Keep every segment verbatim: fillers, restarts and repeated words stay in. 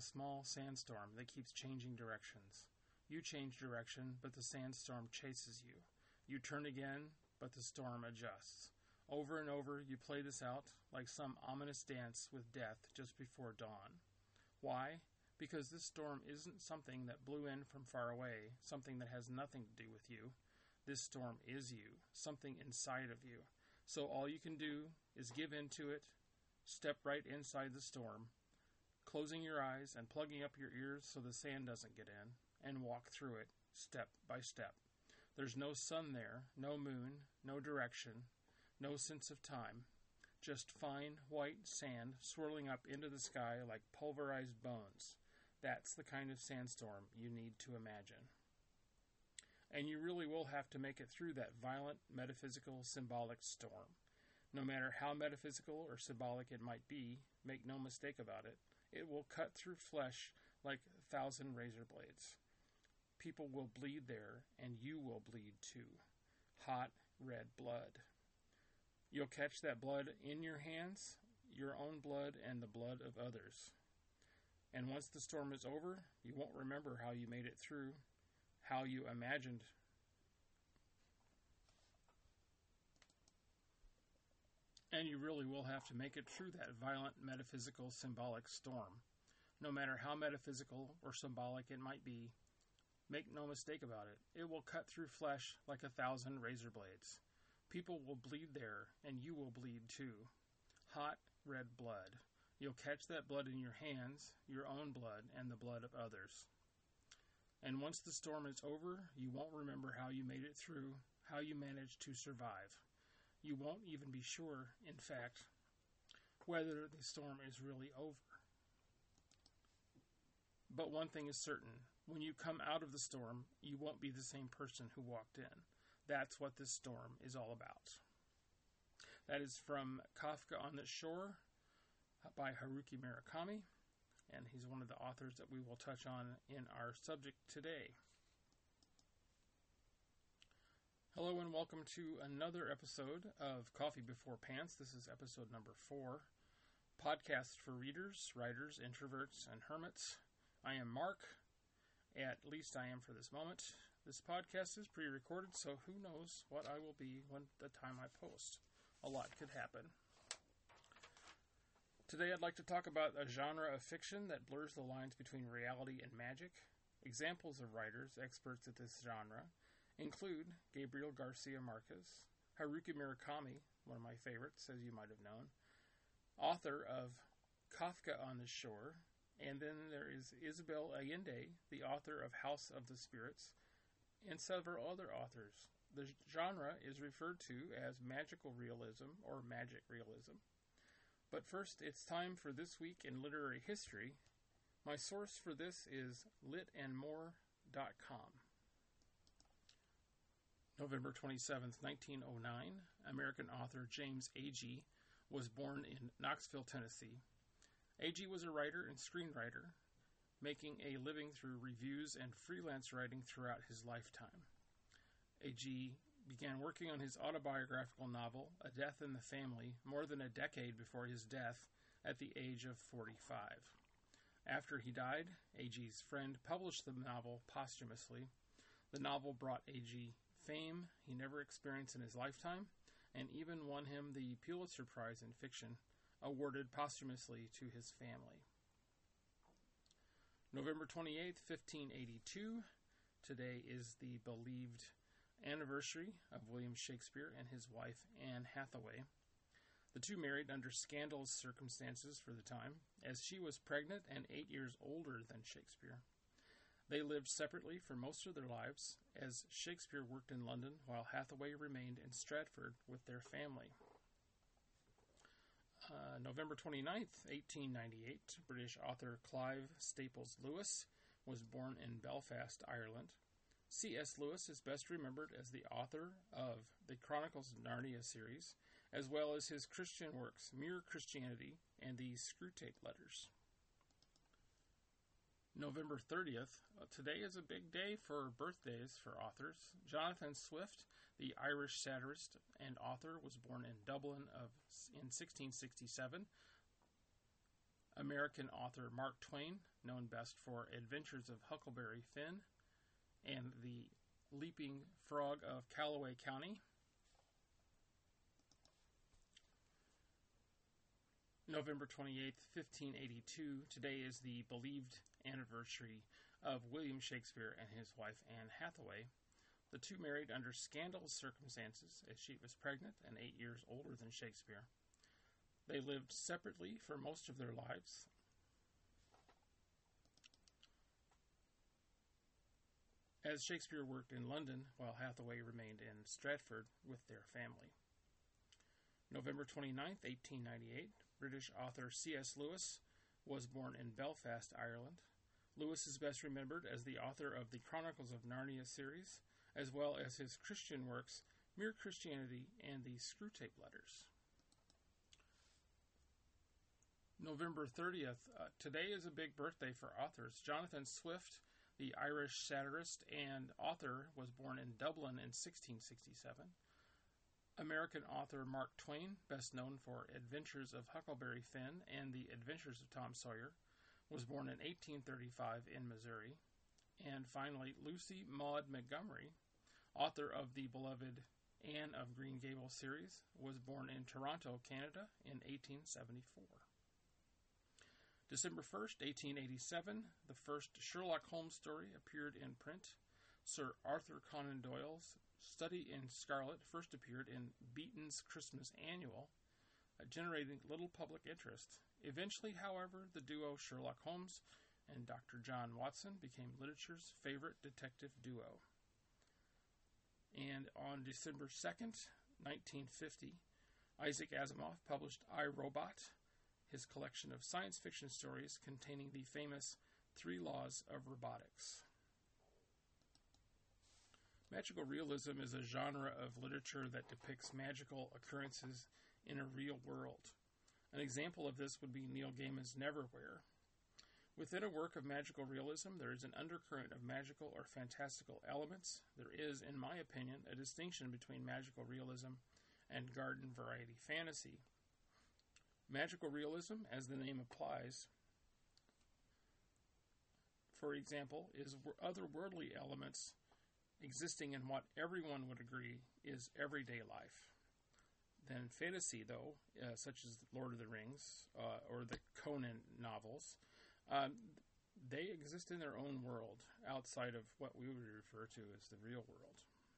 small sandstorm that keeps changing directions. You change direction, but the sandstorm chases you. You turn again, but the storm adjusts. Over and over, you play this out like some ominous dance with death just before dawn. Why? Because this storm isn't something that blew in from far away, something that has nothing to do with you. This storm is you, something inside of you. So all you can do is give in to it, step right inside the storm, closing your eyes and plugging up your ears so the sand doesn't get in, and walk through it step by step. There's no sun there, no moon, no direction, no sense of time. Just fine white sand swirling up into the sky like pulverized bones. That's the kind of sandstorm you need to imagine. And you really will have to make it through that violent, metaphysical, symbolic storm. No matter how metaphysical or symbolic it might be, make no mistake about it, it will cut through flesh like a thousand razor blades. People will bleed there, and you will bleed too. Hot, red blood. You'll catch that blood in your hands, your own blood and the blood of others. And once the storm is over, you won't remember how you made it through, how you imagined. And you really will have to make it through that violent, metaphysical, symbolic storm. No matter how metaphysical or symbolic it might be, make no mistake about it, it will cut through flesh like a thousand razor blades. People will bleed there, and you will bleed too. Hot, red blood. You'll catch that blood in your hands, your own blood, and the blood of others. And once the storm is over, you won't remember how you made it through, how you managed to survive. You won't even be sure, in fact, whether the storm is really over. But one thing is certain. When you come out of the storm, you won't be the same person who walked in. That's what this storm is all about. That is from Kafka on the Shore by Haruki Murakami, and he's one of the authors that we will touch on in our subject today. Hello and welcome to another episode of Coffee Before Pants. This is episode number four. Podcast for readers, writers, introverts, and hermits. I am Mark. At least I am for this moment. This podcast is pre-recorded, so who knows what I will be when the time I post. A lot could happen. Today I'd like to talk about a genre of fiction that blurs the lines between reality and magic. Examples of writers, experts at this genre, include Gabriel Garcia Marquez, Haruki Murakami, one of my favorites, as you might have known, author of Kafka on the Shore, and then there is Isabel Allende, the author of House of the Spirits, and several other authors. The genre is referred to as magical realism or magic realism. But first, it's time for This Week in Literary History. My source for this is lit and more dot com. November twenty-seventh, nineteen oh nine, American author James Agee was born in Knoxville, Tennessee. Agee was a writer and screenwriter, making a living through reviews and freelance writing throughout his lifetime. Agee began working on his autobiographical novel, A Death in the Family, more than a decade before his death at the age of forty-five. After he died, Agee's friend published the novel posthumously. The novel brought Agee fame he never experienced in his lifetime, and even won him the Pulitzer Prize in Fiction, awarded posthumously to his family. November twenty-eighth, fifteen eighty-two. Today is the believed anniversary of William Shakespeare and his wife Anne Hathaway. The two married under scandalous circumstances for the time, as she was pregnant and eight years older than Shakespeare. They lived separately for most of their lives, as Shakespeare worked in London while Hathaway remained in Stratford with their family. Uh, November twenty-ninth, eighteen ninety-eight, British author Clive Staples Lewis was born in Belfast, Ireland. C S Lewis is best remembered as the author of the Chronicles of Narnia series, as well as his Christian works, Mere Christianity and the Screwtape Letters. November thirtieth, uh, today is a big day for birthdays for authors. Jonathan Swift, the Irish satirist and author, was born in Dublin of, in sixteen sixty-seven. American author Mark Twain known best for Adventures of Huckleberry Finn and the Leaping Frog of Callaway County. November twenty-eighth, fifteen eighty-two. Today is the believed anniversary of William Shakespeare and his wife Anne Hathaway. The two married under scandalous circumstances as she was pregnant and eight years older than Shakespeare. They lived separately for most of their lives. As Shakespeare worked in London, while Hathaway remained in Stratford with their family. November twenty-ninth, eighteen ninety-eight, British author C S Lewis was born in Belfast, Ireland. Lewis is best remembered as the author of the Chronicles of Narnia series, as well as his Christian works, Mere Christianity and the Screwtape Letters. November thirtieth, uh, today is a big birthday for authors. Jonathan Swift, the Irish satirist and author, was born in Dublin in sixteen sixty-seven. American author Mark Twain, best known for Adventures of Huckleberry Finn and The Adventures of Tom Sawyer, was born in eighteen thirty-five in Missouri. And finally, Lucy Maud Montgomery, author of the beloved Anne of Green Gables series, was born in Toronto, Canada in eighteen seventy-four. December first, eighteen eighty-seven, the first Sherlock Holmes story appeared in print. Sir Arthur Conan Doyle's Study in Scarlet first appeared in Beaton's Christmas Annual, uh, generating little public interest. Eventually, however, the duo Sherlock Holmes and Doctor John Watson became literature's favorite detective duo. And on December second, nineteen fifty, Isaac Asimov published I, Robot, his collection of science fiction stories containing the famous Three Laws of Robotics. Magical realism is a genre of literature that depicts magical occurrences in a real world. An example of this would be Neil Gaiman's Neverwhere. Within a work of magical realism, there is an undercurrent of magical or fantastical elements. There is, in my opinion, a distinction between magical realism and garden variety fantasy. Magical realism, as the name applies, for example, is otherworldly elements existing in what everyone would agree is everyday life. Then fantasy, though, uh, such as Lord of the Rings uh, or the Conan novels, um, they exist in their own world outside of what we would refer to as the real world.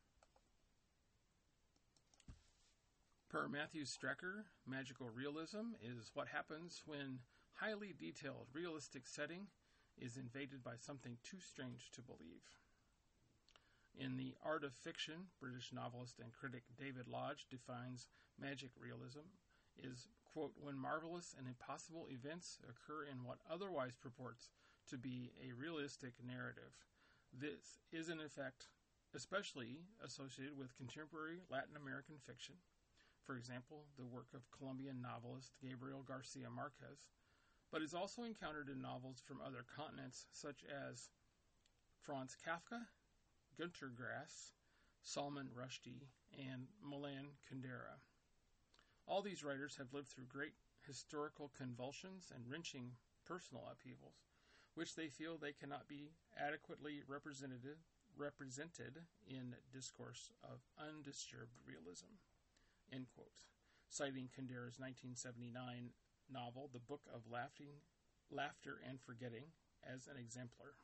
Per Matthew Strecker, magical realism is what happens when highly detailed, realistic setting is invaded by something too strange to believe. In The Art of Fiction, British novelist and critic David Lodge defines magic realism is, quote, when marvelous and impossible events occur in what otherwise purports to be a realistic narrative. This is, in effect, especially associated with contemporary Latin American fiction. For example, the work of Colombian novelist Gabriel Garcia Marquez, but is also encountered in novels from other continents such as Franz Kafka, Günter Grass, Salman Rushdie, and Milan Kundera. All these writers have lived through great historical convulsions and wrenching personal upheavals, which they feel they cannot be adequately represented, represented in discourse of undisturbed realism. End quote. Citing Kundera's nineteen seventy-nine novel, The Book of Laughing, Laughter and Forgetting, as an exemplar.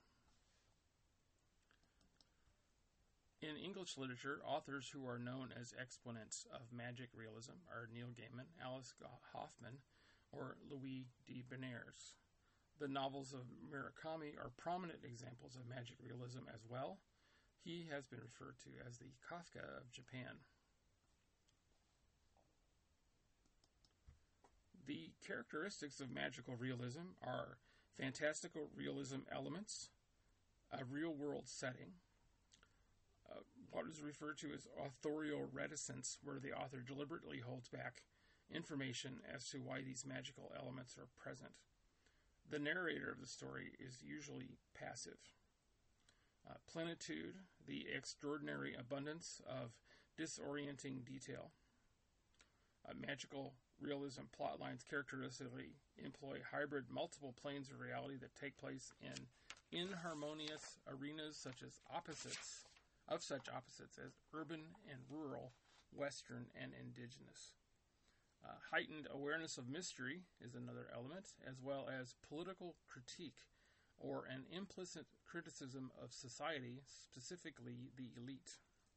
In English literature, authors who are known as exponents of magic realism are Neil Gaiman, Alice Hoffman, or Louis de Bernays. The novels of Murakami are prominent examples of magic realism as well. He has been referred to as the Kafka of Japan. The characteristics of magical realism are fantastical realism elements, a real-world setting, Uh, what is referred to as authorial reticence, where the author deliberately holds back information as to why these magical elements are present. The narrator of the story is usually passive. Uh, plenitude, the extraordinary abundance of disorienting detail. Uh, magical realism plotlines characteristically employ hybrid multiple planes of reality that take place in inharmonious arenas such as opposites, of such opposites as urban and rural, Western and indigenous. Uh, heightened awareness of mystery is another element, as well as political critique, or an implicit criticism of society, specifically the elite.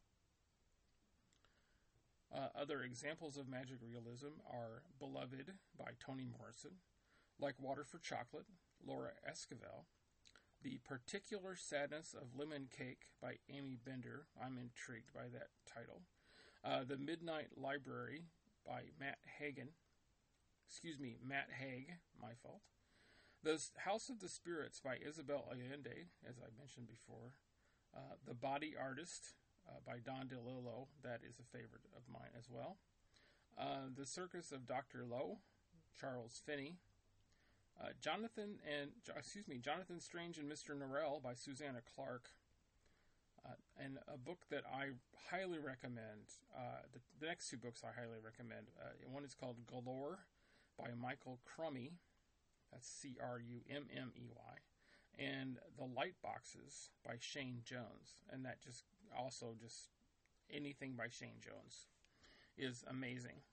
Uh, other examples of magic realism are Beloved by Toni Morrison, Like Water for Chocolate, Laura Esquivel, The Particular Sadness of Lemon Cake by Amy Bender. I'm intrigued by that title. Uh, the Midnight Library by Matt Hagen. Excuse me, Matt Haig, my fault. The House of the Spirits by Isabel Allende, as I mentioned before. Uh, the Body Artist uh, by Don DeLillo, that is a favorite of mine as well. Uh, the Circus of Doctor Lowe, Charles Finney. Uh, Jonathan and excuse me, Jonathan Strange and Mister Norrell by Susanna Clark. Uh, and a book that I highly recommend, uh, the, the next two books I highly recommend. Uh, one is called Galore by Michael Crummy, that's C R U M M E Y, and The Light Boxes by Shane Jones. And that just, also just, anything by Shane Jones is amazing.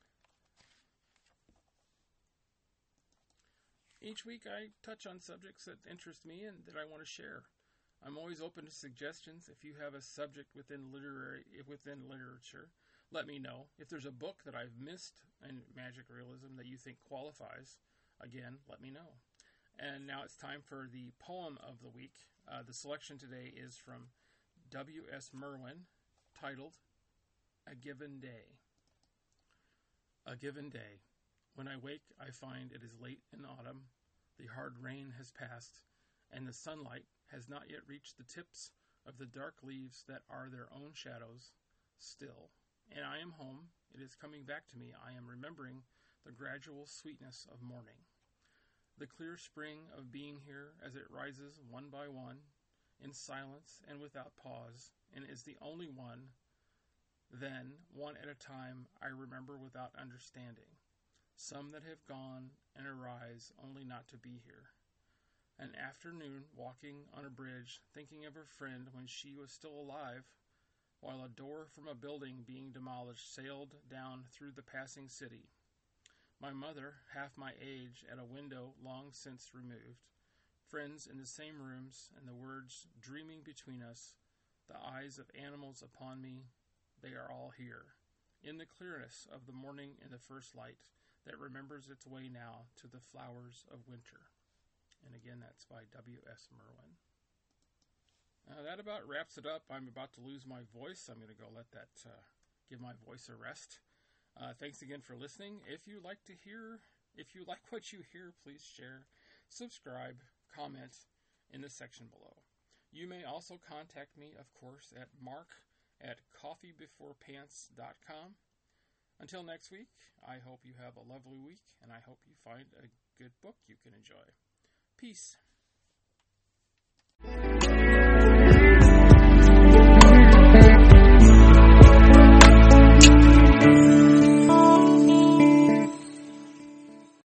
Each week I touch on subjects that interest me and that I want to share. I'm always open to suggestions. If you have a subject within literary, within literature, let me know. If there's a book that I've missed in magic realism that you think qualifies, again, let me know. And now it's time for the poem of the week. Uh, the selection today is from W S Merwin, titled A Given Day. A given day. When I wake, I find it is late in autumn. The hard rain has passed, and the sunlight has not yet reached the tips of the dark leaves that are their own shadows still. And I am home. It is coming back to me. I am remembering the gradual sweetness of morning. The clear spring of being here as it rises one by one, in silence and without pause, and is the only one. Then, one at a time, I remember without understanding. Some that have gone and arise only not to be here. An afternoon walking on a bridge, thinking of her friend when she was still alive, while a door from a building being demolished sailed down through the passing city. My mother, half my age, at a window long since removed. Friends in the same rooms, and the words dreaming between us, the eyes of animals upon me, they are all here. In the clearness of the morning in the first light, that remembers its way now to the flowers of winter. And again, that's by W S Merwin. Uh, that about wraps it up. I'm about to lose my voice. I'm going to go let that, uh, give my voice a rest. Uh, thanks again for listening. If you like to hear, if you like what you hear, please share, subscribe, comment in the section below. You may also contact me, of course, at mark at coffee before pants dot com. Until next week, I hope you have a lovely week, and I hope you find a good book you can enjoy. Peace.